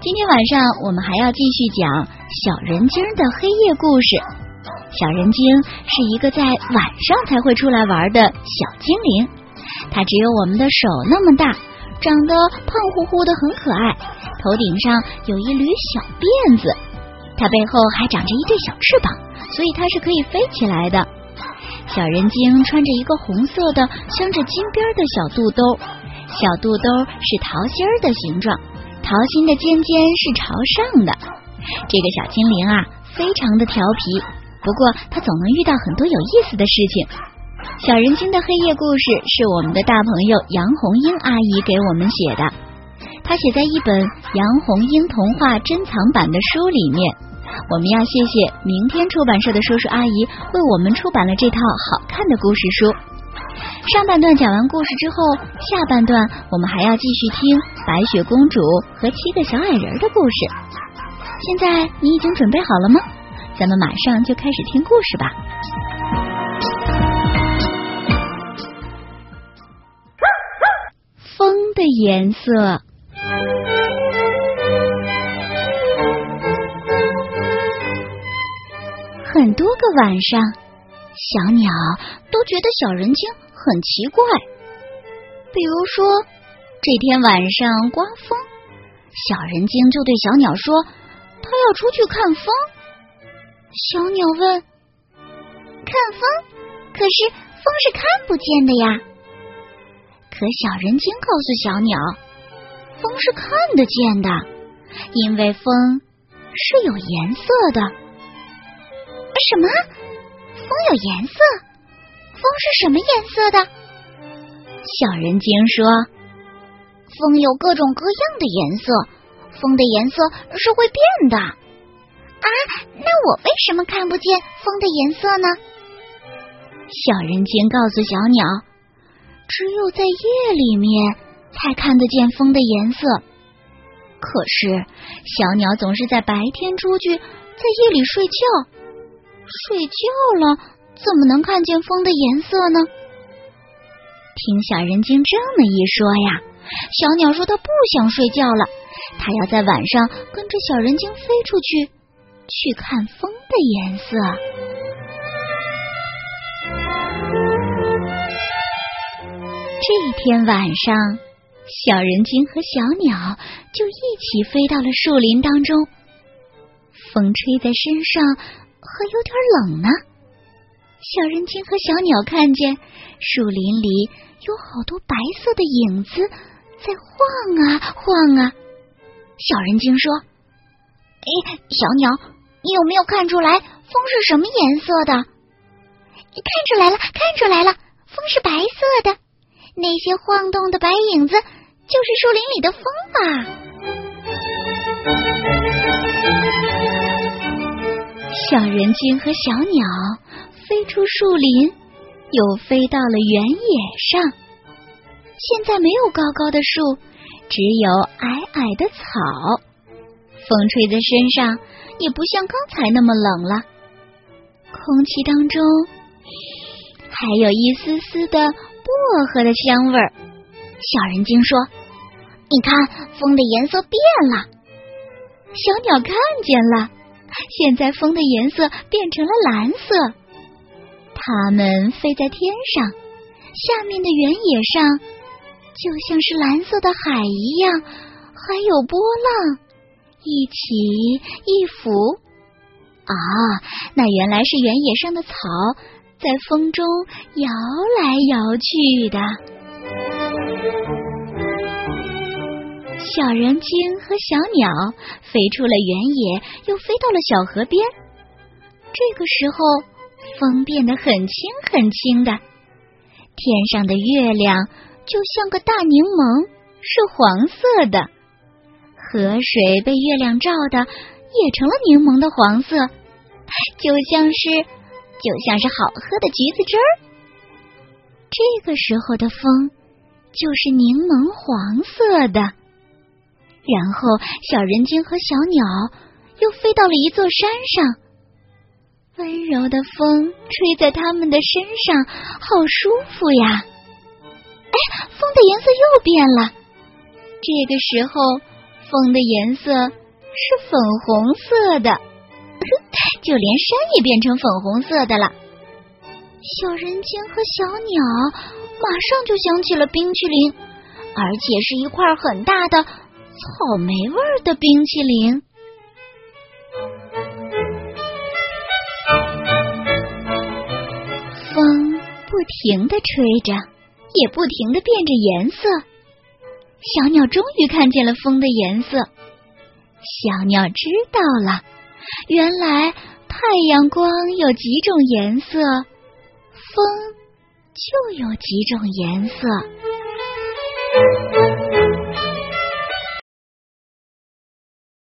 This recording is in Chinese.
今天晚上我们还要继续讲小人精的黑夜故事。小人精是一个在晚上才会出来玩的小精灵，它只有我们的手那么大，长得胖乎乎的很可爱，头顶上有一缕小辫子，它背后还长着一对小翅膀，所以它是可以飞起来的。小人精穿着一个红色的镶着金边的小肚兜，小肚兜是桃心的形状，桃心的尖尖是朝上的。这个小精灵啊，非常的调皮，不过他总能遇到很多有意思的事情。小人精的黑夜故事是我们的大朋友杨红英阿姨给我们写的，她写在一本杨红英童话珍藏版的书里面。我们要谢谢明天出版社的叔叔阿姨为我们出版了这套好看的故事书。上半段讲完故事之后，下半段我们还要继续听白雪公主和7个小矮人的故事。现在你已经准备好了吗？咱们马上就开始听故事吧。风的颜色。很多个晚上，小鸟都觉得小人精很奇怪。比如说，这天晚上刮风，小人精就对小鸟说，他要出去看风。小鸟问，看风？可是风是看不见的呀。可小人精告诉小鸟，风是看得见的，因为风是有颜色的。什么？风有颜色？风是什么颜色的？小人精说，风有各种各样的颜色，风的颜色是会变的。啊，那我为什么看不见风的颜色呢？小人精告诉小鸟，只有在夜里面才看得见风的颜色。可是小鸟总是在白天出去，在夜里睡觉。睡觉了，怎么能看见风的颜色呢？听小人精这么一说呀，小鸟说它不想睡觉了，它要在晚上跟着小人精飞出去，去看风的颜色。这天晚上，小人精和小鸟就一起飞到了树林当中，风吹在身上还有点冷呢。小人精和小鸟看见树林里有好多白色的影子在晃啊晃啊。小人精说，小鸟，你有没有看出来风是什么颜色的？看出来了，看出来了，风是白色的，那些晃动的白影子就是树林里的风吧。小人精和小鸟飞出树林，又飞到了原野上。现在没有高高的树，只有矮矮的草。风吹在身上，也不像刚才那么冷了。空气当中还有一丝丝的薄荷的香味儿。小人精说，你看，风的颜色变了。小鸟看见了，现在风的颜色变成了蓝色。它们飞在天上，下面的原野上就像是蓝色的海一样，还有波浪一起一伏。啊，那原来是原野上的草在风中摇来摇去的。小人精和小鸟飞出了原野，又飞到了小河边。这个时候，风变得很轻很轻的，天上的月亮就像个大柠檬，是黄色的。河水被月亮照的也成了柠檬的黄色，就像是好喝的橘子汁儿。这个时候的风就是柠檬黄色的。然后小人精和小鸟又飞到了一座山上，温柔的风吹在他们的身上，好舒服呀。风的颜色又变了。这个时候， 风的颜色是粉红色的，就连山也变成粉红色的了。小人精和小鸟马上就想起了冰淇淋，而且是一块很大的草莓味儿的冰淇淋。风不停地吹着，也不停地变着颜色。小鸟终于看见了风的颜色。小鸟知道了，原来太阳光有几种颜色，风就有几种颜色。